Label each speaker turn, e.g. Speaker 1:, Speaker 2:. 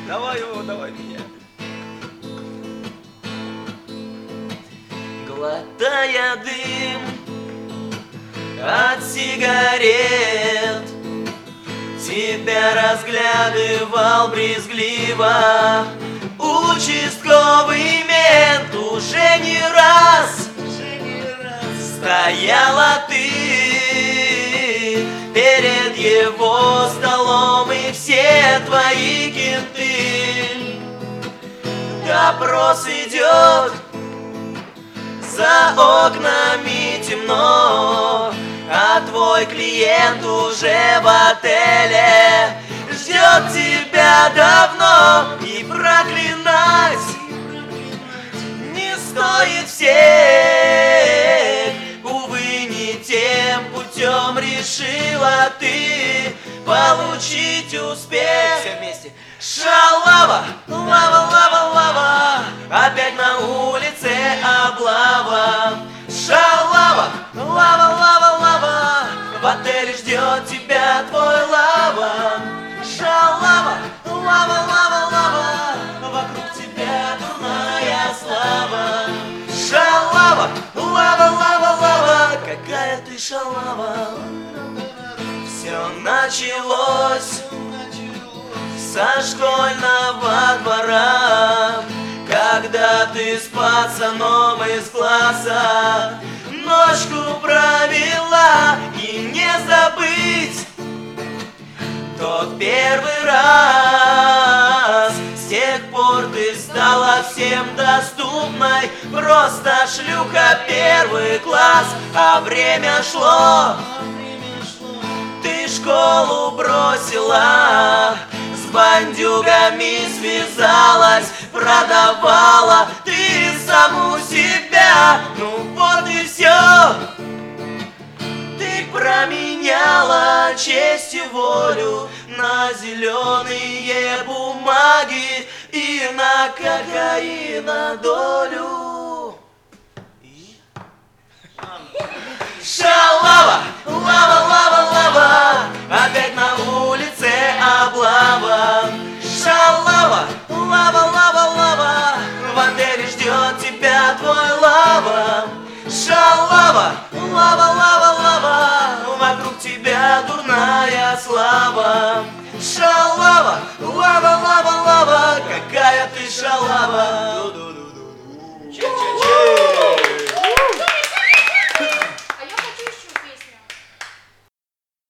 Speaker 1: Давай его, давай меня. Глотая дым от сигарет, тебя разглядывал брезгливо участковый мент. Уже не раз стояла ты перед его столом, и все твои кенты. Допрос идет, за окнами темно, а твой клиент уже в отеле ждет тебя давно. И проклинать не стоит всех, увы, не тем путем решила ты получить успех. Все вместе. Шалава, лава, лава, лава, опять на улице облава. Шалава, лава, лава, лава, в отеле ждет тебя твой лава. Шалава, лава, лава, лава, вокруг тебя дурная слава. Шалава, лава, лава, лава, какая ты шалава. Все началось со школьного двора, когда ты с пацаном из класса ночку провела. И не забыть тот первый раз. С тех пор ты стала всем доступной, просто шлюха первый класс. А время шло, ты школу бросила, с бандюгами связалась, продавала ты саму себя. Ну вот и все, ты променяла честь и волю на зеленые бумаги и на кокаина долю. Шалава, лава, лава, лава, опять на улице облава. Шалава, лава, лава, лава, в отеле ждет тебя твой лава. Шалава, лава, лава, лава, вокруг тебя дурная слава. Шалава, лава, лава, лава, какая ты шалава.